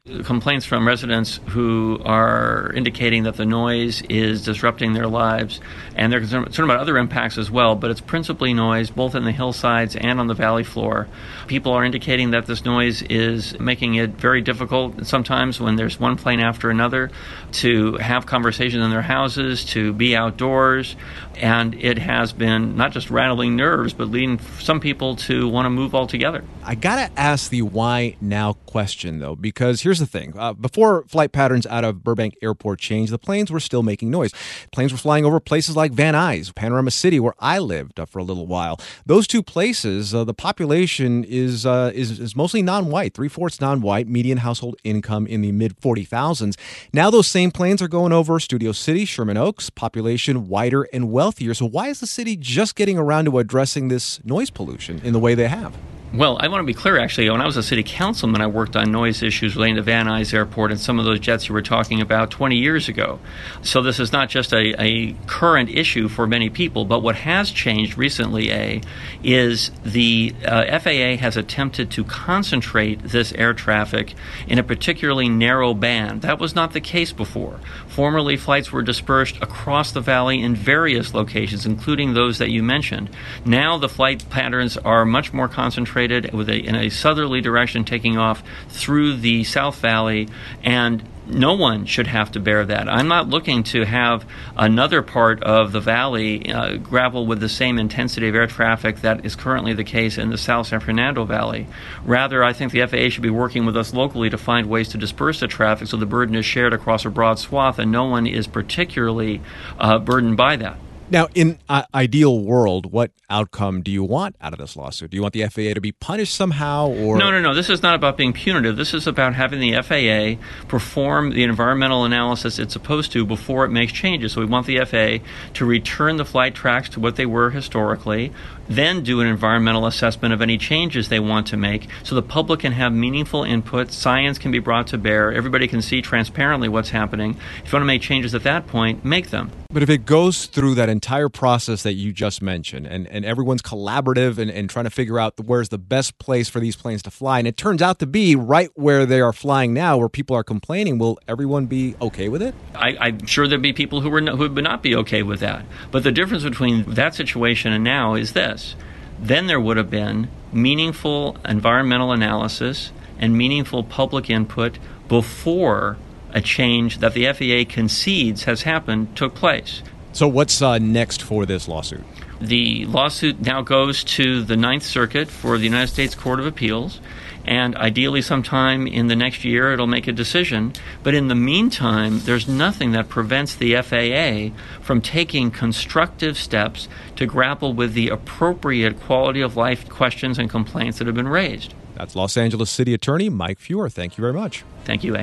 complaints from residents who are indicating that the noise is disrupting their lives, and they're concerned, concerned about other impacts as well, but it's principally noise both in the hillsides and on the valley floor. People are indicating that this noise is making it very difficult sometimes when there's one plane after another to have conversations in their houses, to be outdoors, and it has been not just rattling nerves, but leading some people to want to move altogether. I gotta ask the why now question, though, because here's the thing. Uh, before flight patterns out of Burbank Airport changed, the planes were still making noise. Planes were flying over places like Van Nuys, Panorama City, where I lived uh, for a little while. Those two places, uh, the population is, uh, is is mostly non-white, three-fourths non-white, median household income in the mid forty thousands. Now those same planes are going over Studio City, Sherman Oaks, population whiter and wealthier. So why is the city just getting around to addressing this noise pollution in the way they have? Well, I want to be clear, actually. When I was a city councilman, I worked on noise issues relating to Van Nuys Airport and some of those jets you were talking about twenty years ago. So this is not just a, a current issue for many people, but what has changed recently, A, is the uh, F A A has attempted to concentrate this air traffic in a particularly narrow band. That was not the case before. Formerly, flights were dispersed across the valley in various locations, including those that you mentioned. Now the flight patterns are much more concentrated with a, in a southerly direction, taking off through the South Valley, and no one should have to bear that. I'm not looking to have another part of the valley uh, grapple with the same intensity of air traffic that is currently the case in the South San Fernando Valley. Rather, I think the F A A should be working with us locally to find ways to disperse the traffic so the burden is shared across a broad swath and no one is particularly uh, burdened by that. Now, in an ideal world, what outcome do you want out of this lawsuit? Do you want the F A A to be punished somehow? Or No, no, no. This is not about being punitive. This is about having the F A A perform the environmental analysis it's supposed to before it makes changes. So we want the F A A to return the flight tracks to what they were historically, then do an environmental assessment of any changes they want to make so the public can have meaningful input, science can be brought to bear, everybody can see transparently what's happening. If you want to make changes at that point, make them. But if it goes through that entire process that you just mentioned, and, and everyone's collaborative and, and trying to figure out where's the best place for these planes to fly, and it turns out to be right where they are flying now, where people are complaining, will everyone be okay with it? I, I'm sure there'd be people who, were no, who would not be okay with that. But the difference between that situation and now is this. Then there would have been meaningful environmental analysis and meaningful public input before a change that the F A A concedes has happened took place. So what's uh, next for this lawsuit? The lawsuit now goes to the Ninth Circuit for the United States Court of Appeals, and ideally sometime in the next year it'll make a decision. But in the meantime, there's nothing that prevents the F A A from taking constructive steps to grapple with the appropriate quality of life questions and complaints that have been raised. That's Los Angeles City Attorney Mike Feuer. Thank you very much. Thank you, A.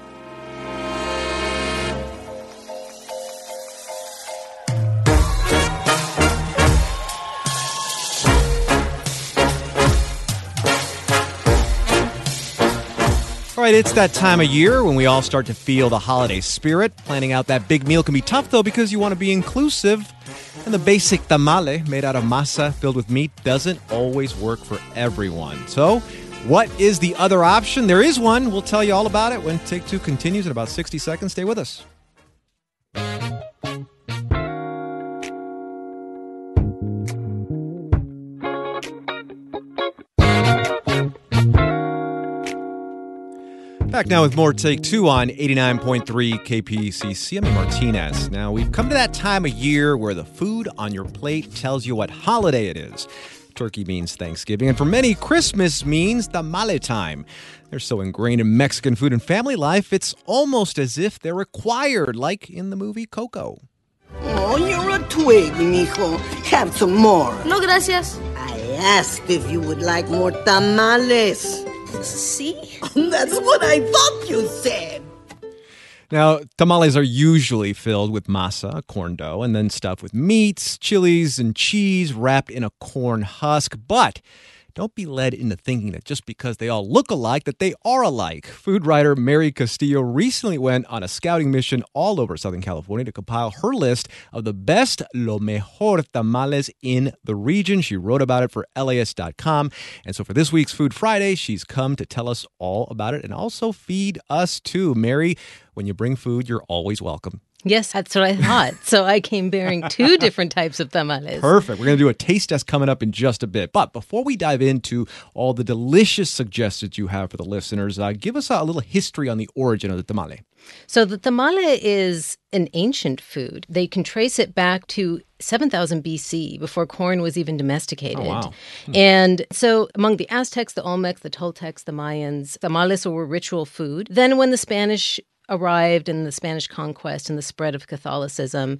All right, it's that time of year when we all start to feel the holiday spirit. Planning out that big meal can be tough, though, because you want to be inclusive. And the basic tamale made out of masa filled with meat doesn't always work for everyone. So what is the other option? There is one. We'll tell you all about it when Take Two continues in about sixty seconds. Stay with us. Back now with more Take Two on eighty-nine point three K P C C. I'm Martinez. Now, we've come to that time of year where the food on your plate tells you what holiday it is. Turkey means Thanksgiving, and for many, Christmas means tamale time. They're so ingrained in Mexican food and family life, it's almost as if they're required, like in the movie Coco. Oh, you're a twig, mijo. Have some more. No, gracias. I asked if you would like more tamales. See? That's what I thought you said. Now, tamales are usually filled with masa, corn dough, and then stuffed with meats, chilies, and cheese wrapped in a corn husk. But don't be led into thinking that just because they all look alike, that they are alike. Food writer Mary Castillo recently went on a scouting mission all over Southern California to compile her list of the best lo mejor tamales in the region. She wrote about it for L A S dot com. And so for this week's Food Friday, she's come to tell us all about it and also feed us too. Mary, when you bring food, you're always welcome. Yes, that's what I thought. So I came bearing two different types of tamales. Perfect. We're going to do a taste test coming up in just a bit. But before we dive into all the delicious suggestions you have for the listeners, uh, give us a, a little history on the origin of the tamale. So the tamale is an ancient food. They can trace it back to seven thousand B C, before corn was even domesticated. Oh, wow. Hmm. And so among the Aztecs, the Olmecs, the Toltecs, the Mayans, tamales were ritual food. Then when the Spanish arrived in the Spanish conquest and the spread of Catholicism,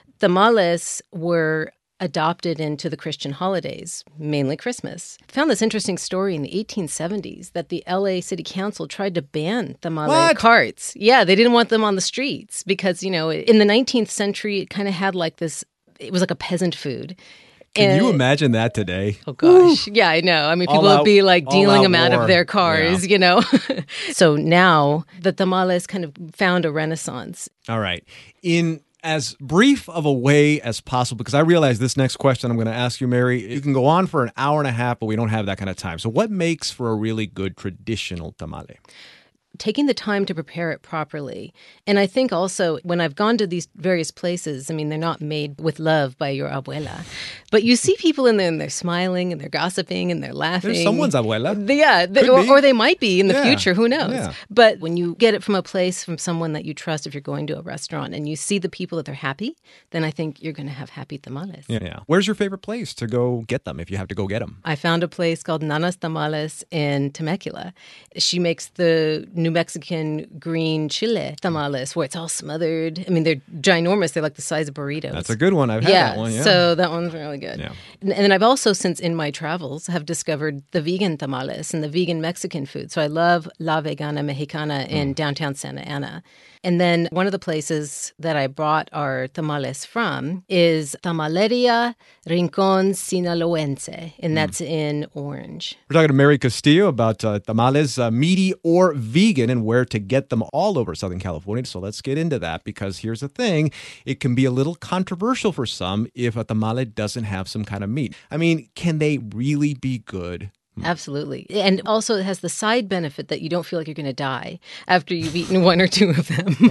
tamales were adopted into the Christian holidays, mainly Christmas. I found this interesting story in the eighteen seventies that the L A City Council tried to ban tamale What? carts. Yeah, they didn't want them on the streets because, you know, in the nineteenth century, it kind of had like this, it was like a peasant food. Can And- you imagine that today? Oh, gosh. Yeah, I know. I mean, people All would out- be like all dealing out them out war. of their cars, Yeah. you know? So now the tamales kind of found a renaissance. All right. In as brief of a way as possible, because I realize this next question I'm going to ask you, Mary, you can go on for an hour and a half, but we don't have that kind of time. So what makes for a really good traditional tamale? Taking the time to prepare it properly. And I think also when I've gone to these various places, I mean, they're not made with love by your abuela, but you see people in there and they're smiling and they're gossiping and they're laughing. There's someone's abuela. Yeah, they, Could or, be. or they might be in the Yeah, future, who knows? yeah. But when you get it from a place, from someone that you trust, if you're going to a restaurant and you see the people that they're happy, then I think you're going to have happy tamales. Yeah, yeah. Where's your favorite place to go get them if you have to go get them? I found a place called Nana's Tamales in Temecula. She makes the New Mexican green chile tamales where it's all smothered. I mean, they're ginormous. They're like the size of burritos. That's a good one. I've had yeah, that one. Yeah. So that one's really good. Yeah. And, and then I've also, since in my travels, have discovered the vegan tamales and the vegan Mexican food. So I love La Vegana Mexicana in Mm. downtown Santa Ana. And then one of the places that I brought our tamales from is Tamaleria Rincon Sinaloense, and that's in Orange. We're talking to Mary Castillo about uh, tamales, uh, meaty or vegan, and where to get them all over Southern California. So let's get into that, because here's the thing. It can be a little controversial for some if a tamale doesn't have some kind of meat. I mean, can they really be good? Absolutely. And also it has the side benefit that you don't feel like you're going to die after you've eaten one or two of them.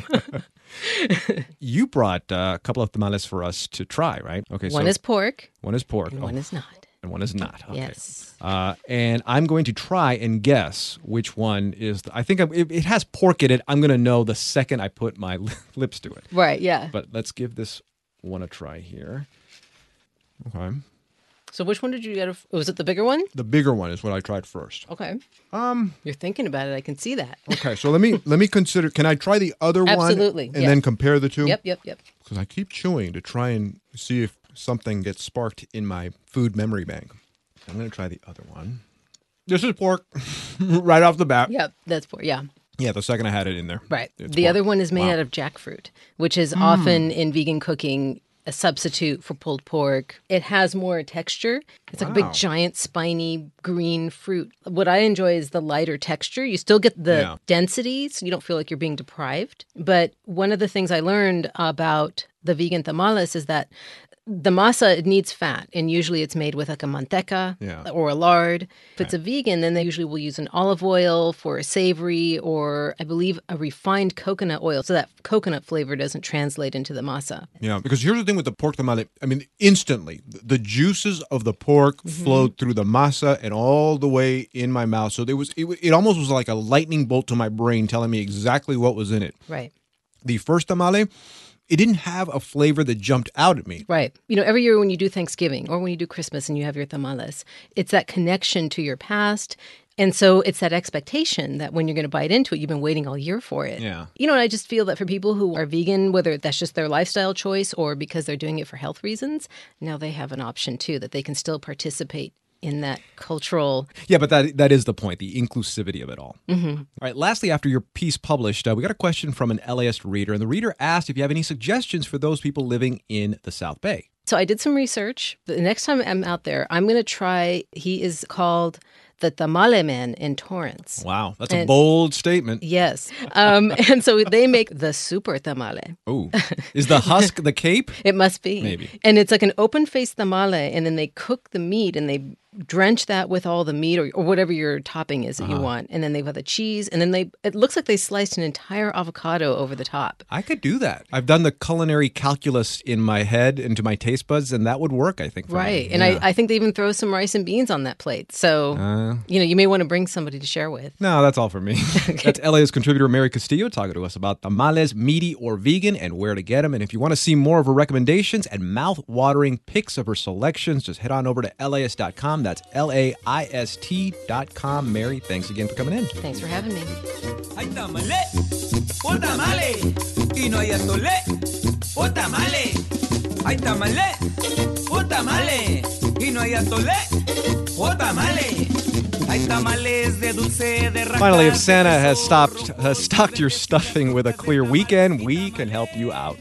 You brought uh, a couple of tamales for us to try, right? Okay. One so is pork. One is pork. And Oh, one is not. And one is not. Okay. Yes. Uh, and I'm going to try and guess which one is. The, I think I'm, if it has pork in it, I'm going to know the second I put my lips to it. Right, yeah. But let's give this one a try here. Okay. So which one did you get? Was it the bigger one? The bigger one is what I tried first. Okay. Um, You're thinking about it. I can see that. Okay, so let me let me consider. Can I try the other one? Absolutely, And yeah. then compare the two? Yep, yep, yep. Because I keep chewing to try and see if something gets sparked in my food memory bank. I'm going to try the other one. This is pork right off the bat. Yep, that's pork. Yeah. Yeah, the second I had it in there. Right. It's the pork. other one is made Wow. out of jackfruit, which is Mm. often in vegan cooking a substitute for pulled pork. It has more texture. It's like a Wow. big, giant, spiny green fruit. What I enjoy is the lighter texture. You still get the Yeah. density, so you don't feel like you're being deprived. But one of the things I learned about the vegan tamales is that the masa, it needs fat, and usually it's made with like a manteca Yeah. or a lard. If it's a vegan, then they usually will use an olive oil for a savory, or I believe a refined coconut oil, so that coconut flavor doesn't translate into the masa. Yeah, because here's the thing with the pork tamale. I mean, instantly, the juices of the pork Mm-hmm. flowed through the masa and all the way in my mouth. So there was, it, it almost was like a lightning bolt to my brain telling me exactly what was in it. Right. The first tamale, it didn't have a flavor that jumped out at me. Right. You know, every year when you do Thanksgiving or when you do Christmas and you have your tamales, it's that connection to your past. And so it's that expectation that when you're going to bite into it, you've been waiting all year for it. Yeah. You know, and I just feel that for people who are vegan, whether that's just their lifestyle choice or because they're doing it for health reasons, now they have an option too, that they can still participate in that cultural. Yeah, but that that is the point, the inclusivity of it all. Mhm. All right, lastly, after your piece published, uh, we got a question from an L A S reader, and the reader asked if you have any suggestions for those people living in the South Bay. So I did some research. The next time I'm out there, I'm going to try, he is called the Tamale Man in Torrance. Wow, that's and, a bold statement. Yes. Um, and so they make the super tamale. Oh, is the husk the cape? It must be. Maybe. And it's like an open-faced tamale, and then they cook the meat, and they drench that with all the meat or, or whatever your topping is that uh-huh. you want. And then they've got the cheese, and then they it looks like they sliced an entire avocado over the top. I could do that. I've done the culinary calculus in my head into my taste buds, and that would work, I think. For right. me. And yeah. I, I think they even throw some rice and beans on that plate. So, uh, you know, you may want to bring somebody to share with. No, that's all for me. Okay. That's L A's contributor Mary Castillo talking to us about tamales, meaty or vegan, and where to get them. And if you want to see more of her recommendations and mouth-watering pics of her selections, just head on over to L A S dot com. That's L A I S T dot com. Mary, thanks again for coming in. Thanks for having me. Hay tamale, un tamale, y no hay atole, un tamale. Hay tamale, un tamale, y no hay atole, un tamale. Hay tamales de dulce de rajas. Finally, if Santa has stopped has stocked your stuffing with a clear weekend, we can help you out.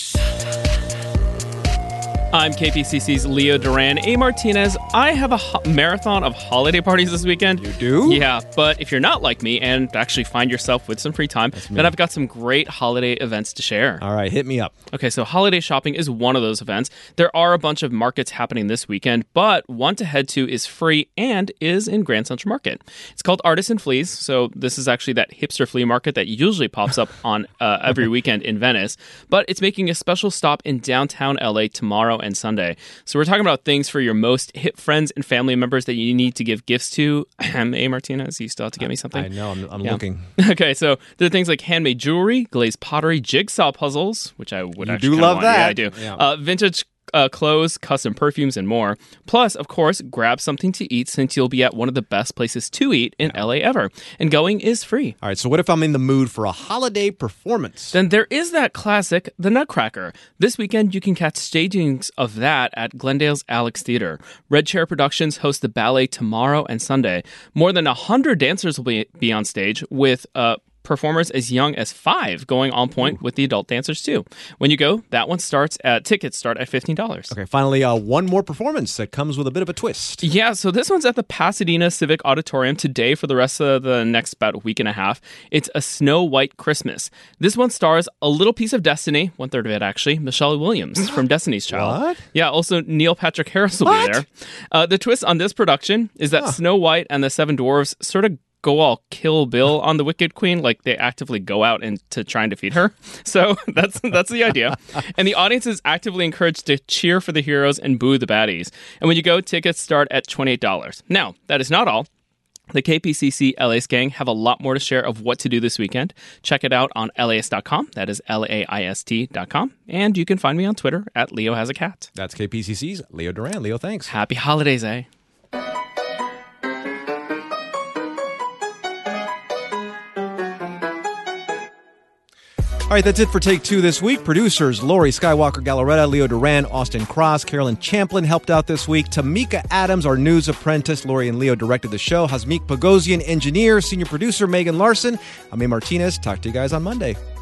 I'm K P C C's Leo Duran. A. Martinez, I have a ho- marathon of holiday parties this weekend. You do? Yeah, but if you're not like me and actually find yourself with some free time, then I've got some great holiday events to share. All right, hit me up. Okay, so holiday shopping is one of those events. There are a bunch of markets happening this weekend, but one to head to is free and is in Grand Central Market. It's called Artisan Fleas, so this is actually that hipster flea market that usually pops up on uh, every weekend in Venice, but it's making a special stop in downtown L A tomorrow and Sunday. So we're talking about things for your most hip friends and family members that you need to give gifts to. A. Martinez, you still have to get me something? I know, I'm, I'm yeah. looking. Okay, so there are things like handmade jewelry, glazed pottery, jigsaw puzzles, which I would you actually do love want. that. Yeah, I do. Yeah. Uh, vintage Uh, clothes, custom perfumes, and more. Plus, of course, grab something to eat since you'll be at one of the best places to eat in L A ever. And going is free. All right, so what if I'm in the mood for a holiday performance? Then there is that classic, The Nutcracker. This weekend, you can catch stagings of that at Glendale's Alex Theater. Red Chair Productions hosts the ballet tomorrow and Sunday. More than one hundred dancers will be, be on stage with uh, performers as young as five going on point Ooh. With the adult dancers too. When you go, that one starts at, tickets start at fifteen dollars. Okay, finally, uh, one more performance that comes with a bit of a twist. Yeah, so this one's at the Pasadena Civic Auditorium today for the rest of the next about week and a half. It's A Snow White Christmas. This one stars a little piece of Destiny, one third of it actually, Michelle Williams from Destiny's Child. What? Yeah, also Neil Patrick Harris will what? be there. Uh, the twist on this production is that huh. Snow White and the Seven Dwarfs sort of go all Kill Bill on the Wicked Queen, like they actively go out and to try and defeat her. So that's that's the idea. And the audience is actively encouraged to cheer for the heroes and boo the baddies. And when you go, tickets start at twenty-eight dollars. Now, that is not all. The K P C C L A gang have a lot more to share of what to do this weekend. Check it out on L A S dot com. That is L A I S T dot com. And you can find me on Twitter at Leo Has a Cat. That's K P C C's Leo Duran. Leo, thanks. Happy holidays, eh? All right, that's it for Take Two this week. Producers Lori Skywalker Gallaretta, Leo Duran, Austin Cross, Carolyn Champlin helped out this week. Tamika Adams, our news apprentice. Lori and Leo directed the show. Hazmik Pagosian, engineer. Senior producer Megan Larson. I'm A. Martinez. Talk to you guys on Monday.